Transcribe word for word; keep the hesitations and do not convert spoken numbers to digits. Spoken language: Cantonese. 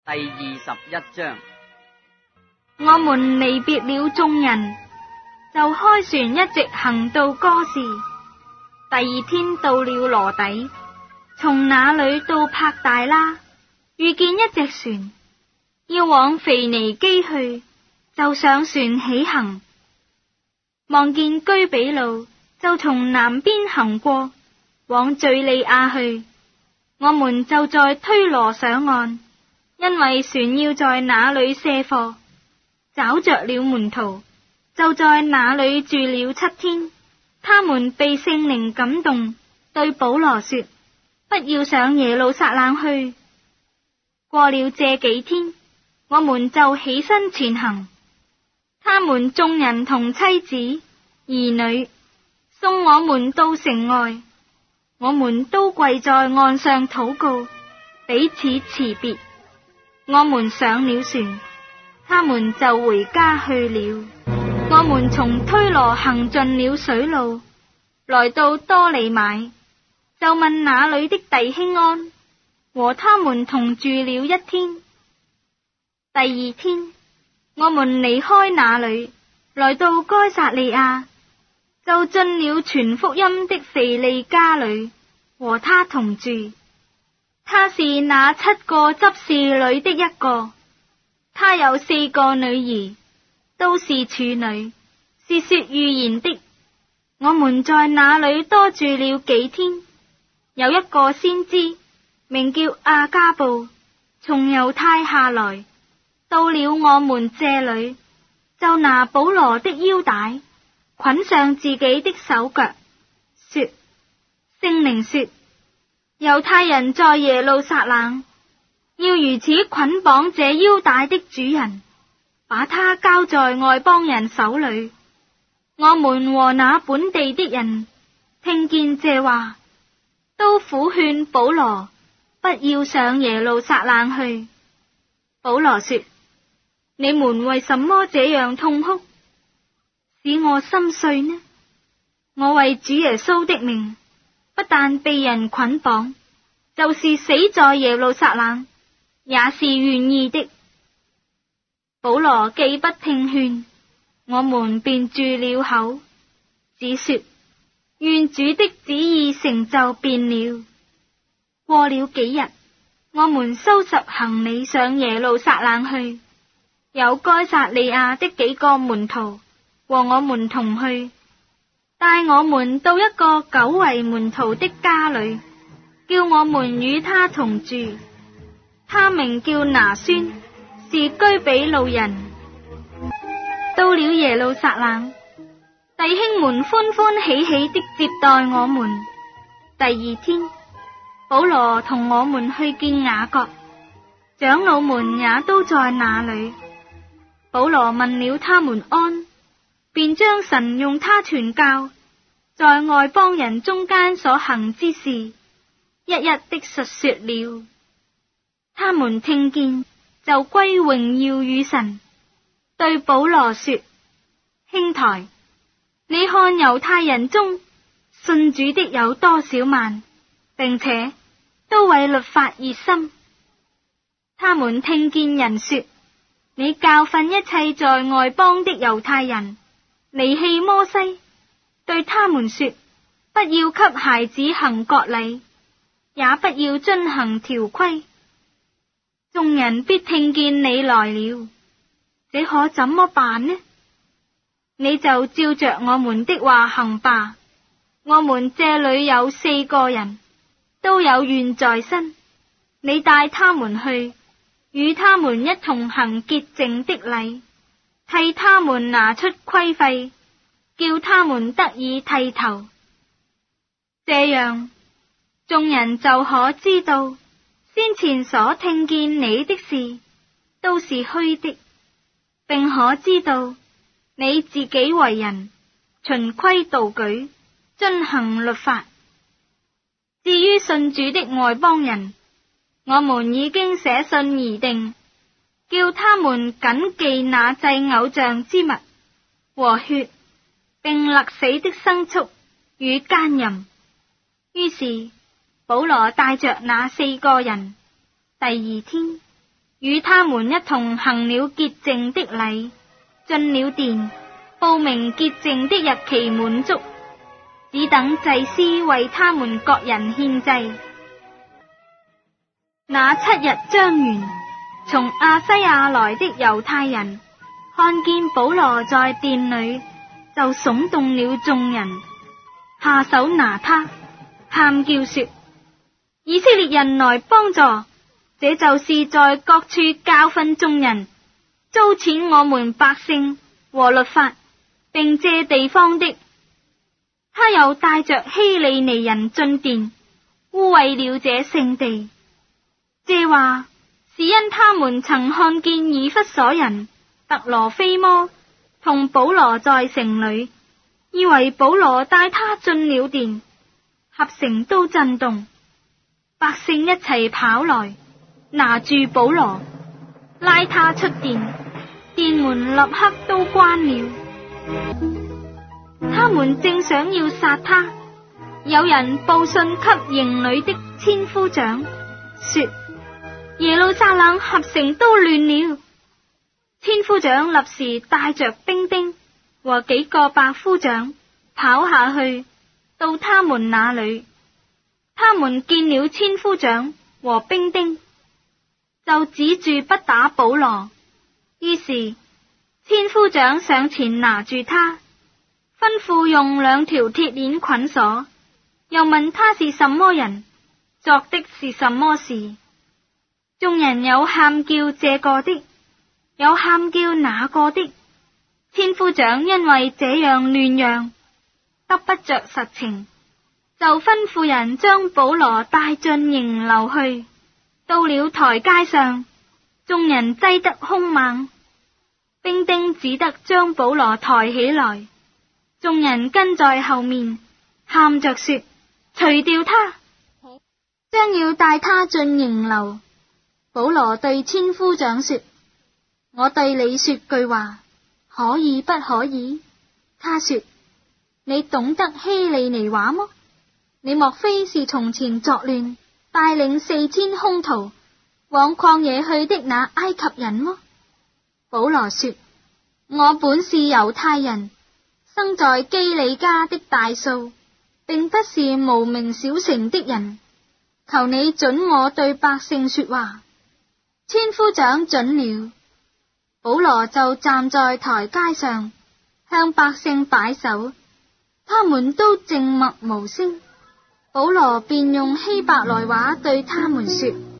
第二十一章。 我們離別了眾人，就開船一直行到哥士。第二天到了羅底，從那裏到帕大拉，遇見一隻船，要往腓尼基去，就上船起行。望見居比路，就從南邊行過，往敘利亞去。我們就在推羅上岸，因為船要在那裏卸貨。找着了門徒，就在那裏住了七天。他們被聖靈感動，對保羅說：不要上耶路撒冷去。過了這幾天，我們就起身前行。他們眾人同妻子兒女送我們到城外，我們都跪在岸上禱告，彼此辭別。我們上了船，他們就回家去了。我們從推羅行盡了水路，來到多利買，就問那裏的弟兄安，和他們同住了一天。第二天，我們離開那裏，來到該撒利亞，就進了傳福音的腓利家裏，和他同住。他是那七個執事裏的一個，他有四個女兒，都是處女，是說預言的。我們在那裏多住了幾天。有一個先知名叫亞加布，從猶太下來，到了我們這裏，就拿保羅的腰帶捆上自己的手腳，說：聖靈說，猶太人在耶路撒冷要如此捆綁這腰帶的主人，把他交在外邦人手裏。我們和那本地的人聽見這話，都苦勸保羅不要上耶路撒冷去。保羅說：你們為什麼這樣痛哭，使我心碎呢？我為主耶穌的名，不但被人捆綁，就是死在耶路撒冷，也是願意的。保羅既不聽勸，我們便住了口，只說：願主的旨意成就便了。過了幾日，我們收拾行李上耶路撒冷去，有該撒利亞的幾個門徒和我們同去，帶我們到一個久為門徒的家裏，叫我們與他同住。他名叫拿孫，是居比路人。到了耶路撒冷，弟兄們歡歡喜喜的接待我們。第二天，保羅同我們去見雅各，長老們也都在那裏。保羅問了他們安，便將神用他傳教在外邦人中間所行之事，一一的述說了。他們聽見，就歸榮耀與神，對保羅說：兄台，你看猶太人中信主的有多少萬，並且都為律法熱心。他們聽見人說，你教訓一切在外邦的猶太人離棄摩西，對他們說，不要給孩子行割禮，也不要遵行條規。眾人必聽見你來了，這可怎麼辦呢？你就照着我們的話行吧。我們這裏有四個人，都有願在身，你帶他們去，與他們一同行潔淨的禮，替他們拿出規費，叫他們得以剃頭。這樣，眾人就可知道先前所聽見你的事都是虛的，並可知道你自己為人循規蹈矩，遵行律法。至於信主的外邦人，我們已經寫信而定，叫他們謹記那祭偶像之物和血，並勒死的牲畜與姦淫。於是保羅帶着那四個人，第二天與他們一同行了潔淨的禮，進了殿，報明潔淨的日期滿足，只等祭司為他們各人獻祭。那七日將完，從亞西亞來的猶太人看見保羅在殿裏，就聳動了眾人，下手拿他，喊叫說：以色列人來幫助！這就是在各處教訓眾人、糟踐我們百姓和律法，並借地方的。他又帶着希利尼人進殿，污穢了這聖地。這話是因他們曾看見以弗所人特羅非摩同保羅在城裏，以為保羅帶他進了殿，合城都震動，百姓一齊跑來拿住保羅，拉他出殿，殿門立刻都關了。他們正想要殺他，有人報信給營裏的千夫長，說耶路撒冷合城都亂了。千夫長立時帶着兵丁和幾個百夫長跑下去，到他們那裏。他們見了千夫長和兵丁，就止住不打保羅。於是千夫長上前拿住他，吩咐用兩條鐵鏈捆鎖，又問他是什麼人，作的是什麼事。眾人有喊叫這個的，有喊叫那個的。千夫長因為這樣亂嚷，得不着實情，就吩咐人將保羅帶進營樓去。到了台階上，眾人擠得兇猛，兵丁只得將保羅抬起來，眾人跟在後面，喊着說：除掉他！將要帶他進營樓。保羅對千夫長說：我對你說句話，可以不可以？他說：你懂得希利尼話麼？你莫非是從前作亂，帶領四千兇徒往曠野去的那埃及人麼？保羅說：我本是猶太人，生在基利家的大數，並不是無名小城的人。求你准我對百姓說話。千夫長准了，保羅就站在台階上，向百姓擺手，他們都靜默無聲。保羅便用希伯來話對他們說：